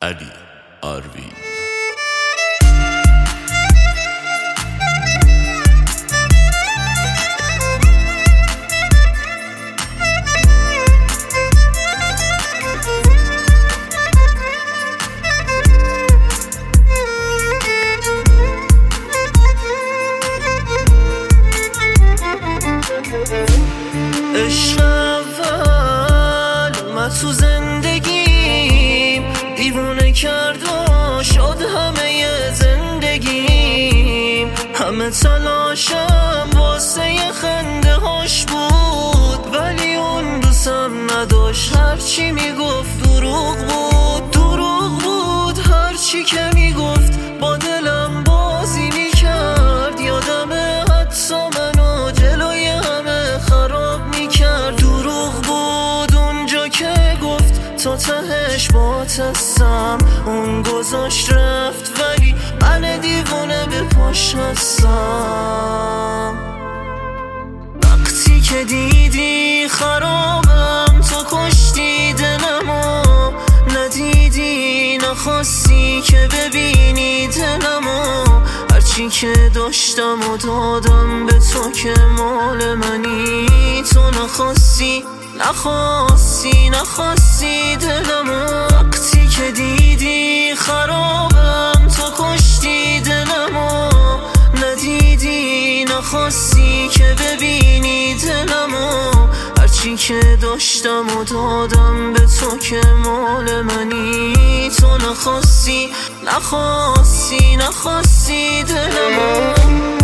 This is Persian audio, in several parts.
علی آروین. عشق اول اومد تو زندگیم، دیوونه کرد و شد همه زندگیم. همه تلاشم واسه یه خنده هاش بود، ولی اون دوستم نداشت. هرچی میگفت دروغ بود، دروغ بود. هرچی که میگفت با دلم بازی میکرد. یادمه حتی منو جلوی همه خراب میکرد. دروغ بود اونجا که گفت تا تهش بات هستم. اون گذاشت رفت ولی من دیوونه به پاش هستم. وقتی که دیدی خرابم، تو کشتی دلمو. ندیدی نخواستی که ببینی دلمو. هرچی که داشتم و دادم به تو که مال منی. تو نخواستی نخواستی نخواستی دلمو. وقتی که دیدی خرابم، تو کشتی دلمو. ندیدی نخواستی که ببینی دلمو. هرچی که داشتم و دادم به تو که مال منی. تو نخواستی نخواستی نخواستی دلمو.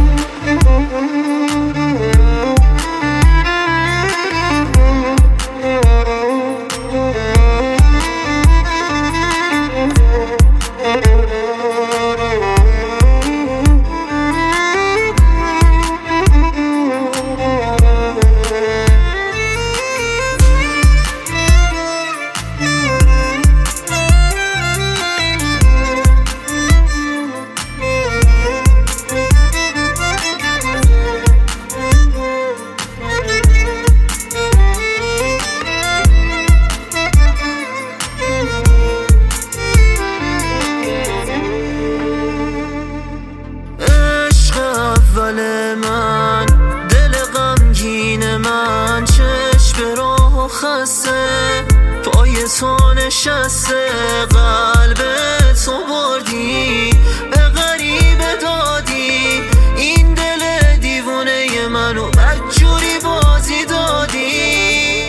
من دل غمگین من، چشم راه و خسته پای تو نشسته. قلب تو بردی به غریبه دادی. این دل دیوونه منو بدجوری بازی دادی.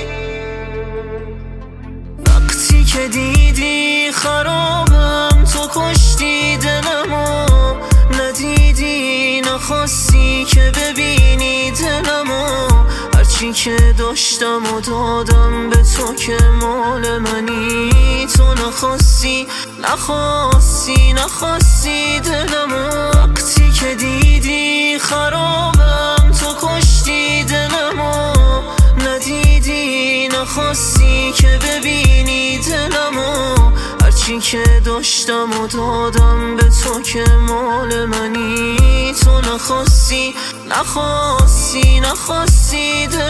وقتی که دیدی خرابم، تو کشتی دلمو. ندیدی نخواستی که ببینی دلمو. هرچی که داشتم و دادم به تو که مال منی. تو نخواستی نخواستی نخواستی دلمو. وقتی که دیدی خرابم، تو کشتی دلمو. ندیدی نخواستی که ببینی دلمو. هرچی که داشتم و دادم به تو که مال منی. تو نخواستی نخواستی نخواستی دلمو.